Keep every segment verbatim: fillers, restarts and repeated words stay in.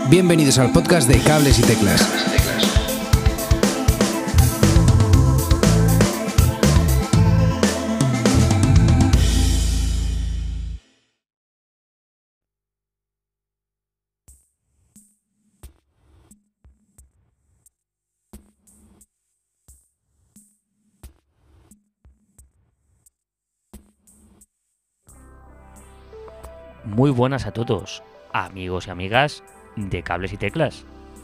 Bienvenidos al podcast de Cables y Teclas. Muy buenas a todos, amigos y amigas de Cables y Teclas.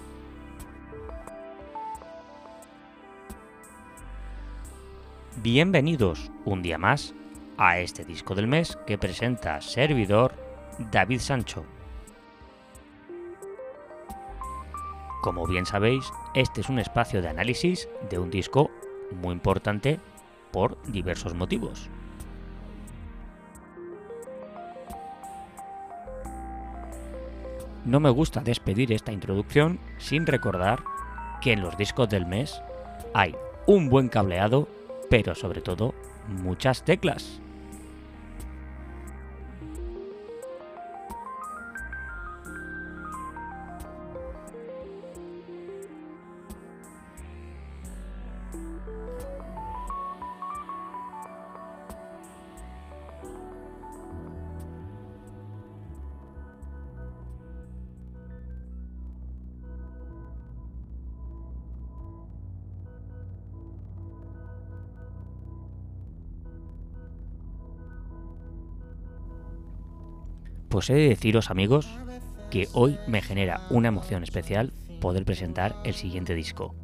Bienvenidos un día más a este disco del mes que presenta servidor David Sancho. Como bien sabéis, este es un espacio de análisis de un disco muy importante por diversos motivos. No me gusta despedir esta introducción sin recordar que en los discos del mes hay un buen cableado, pero sobre todo muchas teclas. Pues he de deciros, amigos, que hoy me genera una emoción especial poder presentar el siguiente disco,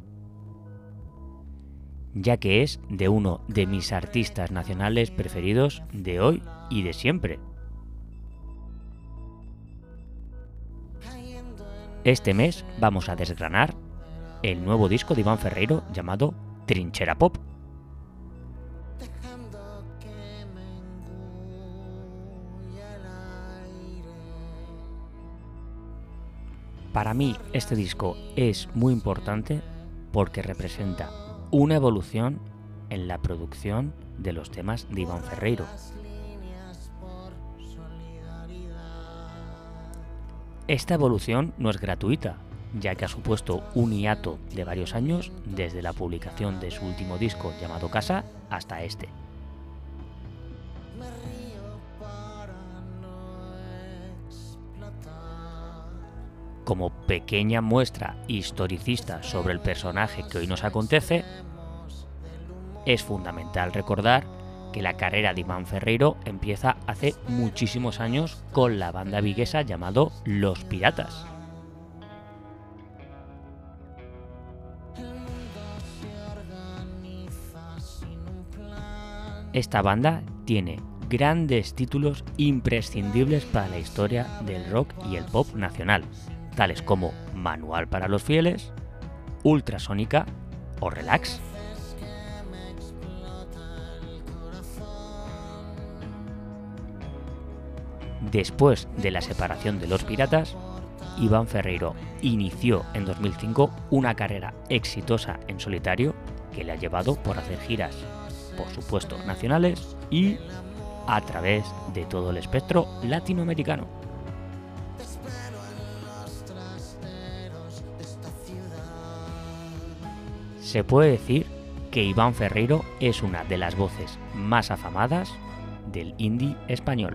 ya que es de uno de mis artistas nacionales preferidos de hoy y de siempre. Este mes vamos a desgranar el nuevo disco de Iván Ferreiro llamado Trinchera Pop. Para mí este disco es muy importante porque representa una evolución en la producción de los temas de Iván Ferreiro. Esta evolución no es gratuita, ya que ha supuesto un hiato de varios años desde la publicación de su último disco llamado Casa hasta este. Como pequeña muestra historicista sobre el personaje que hoy nos acontece, es fundamental recordar que la carrera de Iván Ferreiro empieza hace muchísimos años con la banda viguesa llamado Los Piratas. Esta banda tiene grandes títulos imprescindibles para la historia del rock y el pop nacional, tales como Manual para los Fieles, Ultrasónica o Relax. Después de la separación de Los Piratas, Iván Ferreiro inició en dos mil cinco una carrera exitosa en solitario que le ha llevado por hacer giras, por supuesto nacionales y a través de todo el espectro latinoamericano. Se puede decir que Iván Ferreiro es una de las voces más afamadas del indie español.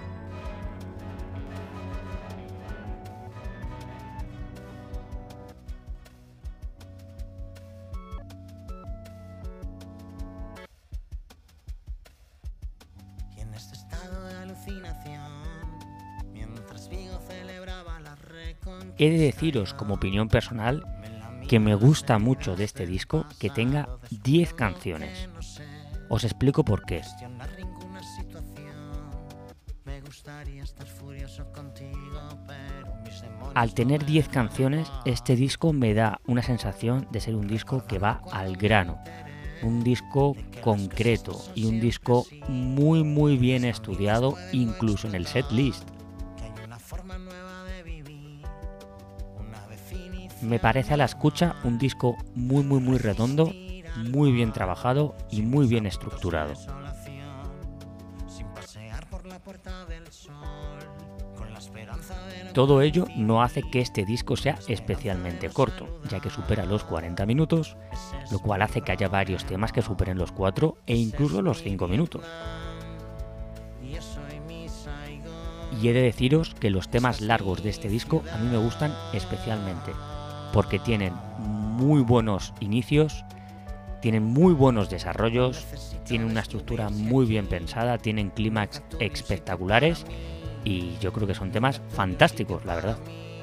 Y en este estado de alucinación, mientras Vigo celebraba la reconquista, He de deciros como opinión personal que me gusta mucho de este disco que tenga diez canciones. Os explico por qué. Al tener diez canciones, este disco me da una sensación de ser un disco que va al grano, un disco concreto y un disco muy muy bien estudiado incluso en el set list. Me parece a la escucha un disco muy muy muy redondo, muy bien trabajado y muy bien estructurado. sin pasear por la puerta del sol, con la esperanza de Todo ello no hace que este disco sea especialmente corto, ya que supera los cuarenta minutos, lo cual hace que haya varios temas que superen los cuatro e incluso los cinco minutos. Y he de deciros que los temas largos de este disco a mí me gustan especialmente, porque tienen muy buenos inicios, tienen muy buenos desarrollos, tienen una estructura muy bien pensada, tienen clímax espectaculares y yo creo que son temas fantásticos, la verdad.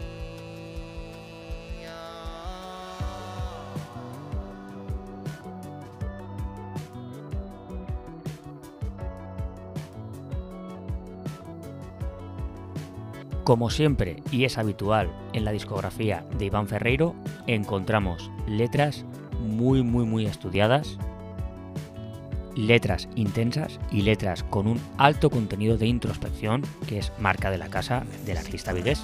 Como siempre y es habitual en la discografía de Iván Ferreiro, encontramos letras muy muy muy estudiadas, letras intensas y letras con un alto contenido de introspección, que es marca de la casa del artista vigués.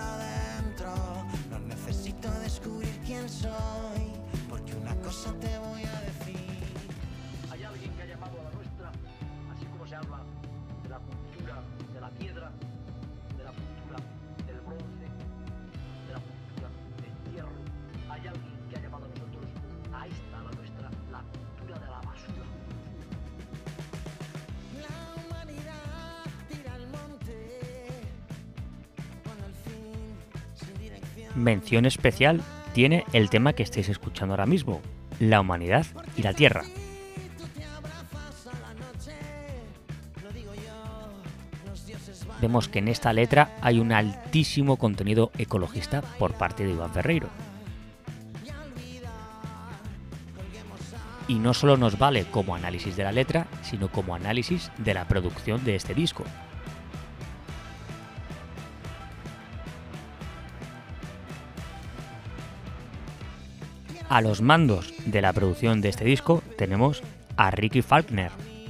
Mención especial tiene el tema que estáis escuchando ahora mismo, La humanidad y la tierra. Vemos que en esta letra hay un altísimo contenido ecologista por parte de Iván Ferreiro. Y no solo nos vale como análisis de la letra, sino como análisis de la producción de este disco. A los mandos de la producción de este disco tenemos a Ricky Falkner.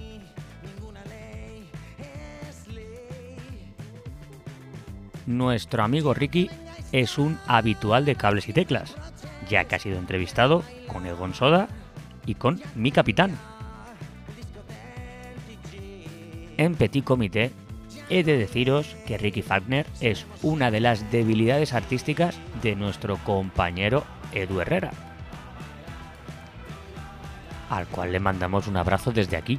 Nuestro amigo Ricky es un habitual de Cables y Teclas, ya que ha sido entrevistado con Egon Soda y con Mi Capitán. En Petit Comité he de deciros que Ricky Falkner es una de las debilidades artísticas de nuestro compañero Edu Herrera, al cual le mandamos un abrazo desde aquí.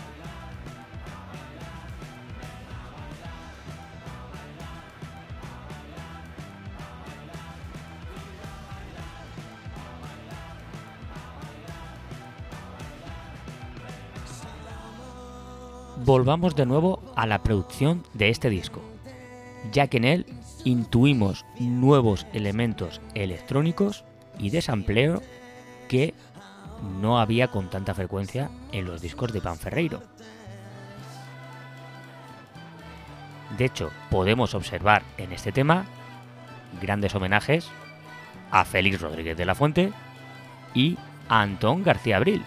Volvamos de nuevo a la producción de este disco, ya que en él intuimos nuevos elementos electrónicos y de sampleo que no había con tanta frecuencia en los discos de Iván Ferreiro. De hecho, podemos observar en este tema grandes homenajes a Félix Rodríguez de la Fuente y a Antón García Abril.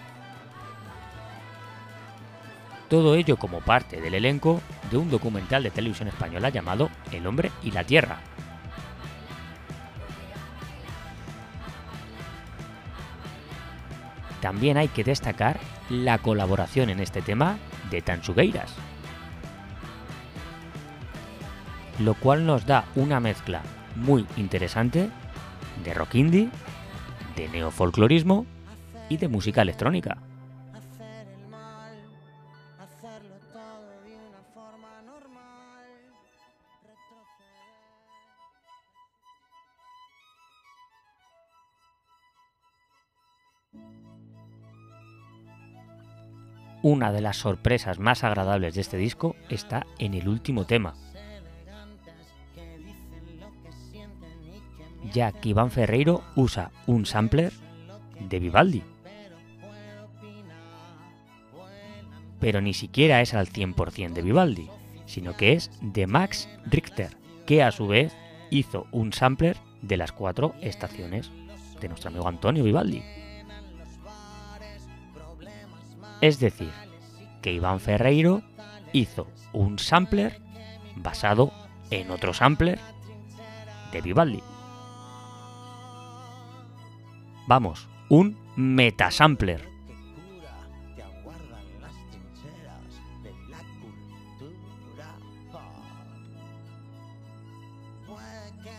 Todo ello como parte del elenco de un documental de televisión española llamado El hombre y la tierra. También hay que destacar la colaboración en este tema de Tansugueiras, lo cual nos da una mezcla muy interesante de rock indie, de neofolclorismo y de música electrónica. Una de las sorpresas más agradables de este disco está en el último tema, ya que Iván Ferreiro usa un sampler de Vivaldi. Pero ni siquiera es al cien por cien de Vivaldi, sino que es de Max Richter, que a su vez hizo un sampler de las cuatro estaciones de nuestro amigo Antonio Vivaldi. Es decir, que Iván Ferreiro hizo un sampler basado en otro sampler de Vivaldi. Vamos, un metasampler.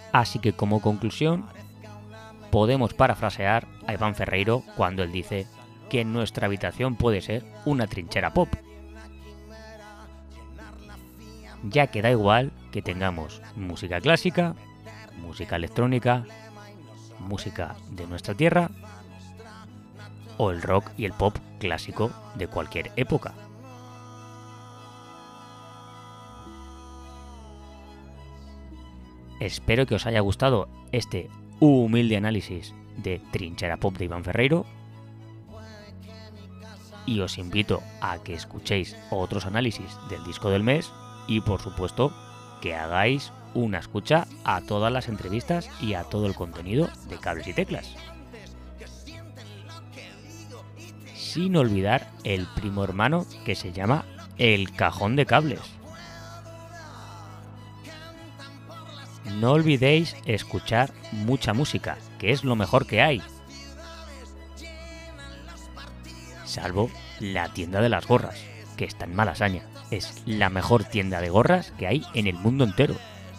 Así que como conclusión, podemos parafrasear a Iván Ferreiro cuando él dice que nuestra habitación puede ser una trinchera pop. Ya que da igual que tengamos música clásica, música electrónica, música de nuestra tierra o el rock y el pop clásico de cualquier época. Espero que os haya gustado este humilde análisis de Trinchera Pop de Iván Ferreiro y os invito a que escuchéis otros análisis del disco del mes y por supuesto que hagáis una escucha a todas las entrevistas y a todo el contenido de Cables y Teclas. Sin olvidar el primo hermano que se llama El Cajón de Cables. No olvidéis escuchar mucha música, que es lo mejor que hay. Salvo la tienda de las gorras, que está en Malasaña. Es la mejor tienda de gorras que hay en el mundo entero.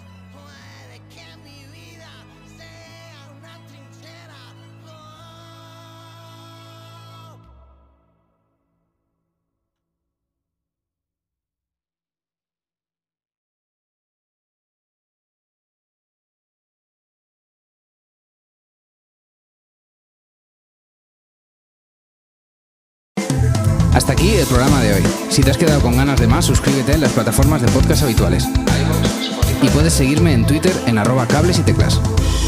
Hasta aquí el programa de hoy. Si te has quedado con ganas de más, suscríbete en las plataformas de podcast habituales. Y puedes seguirme en Twitter en arroba cables y teclas.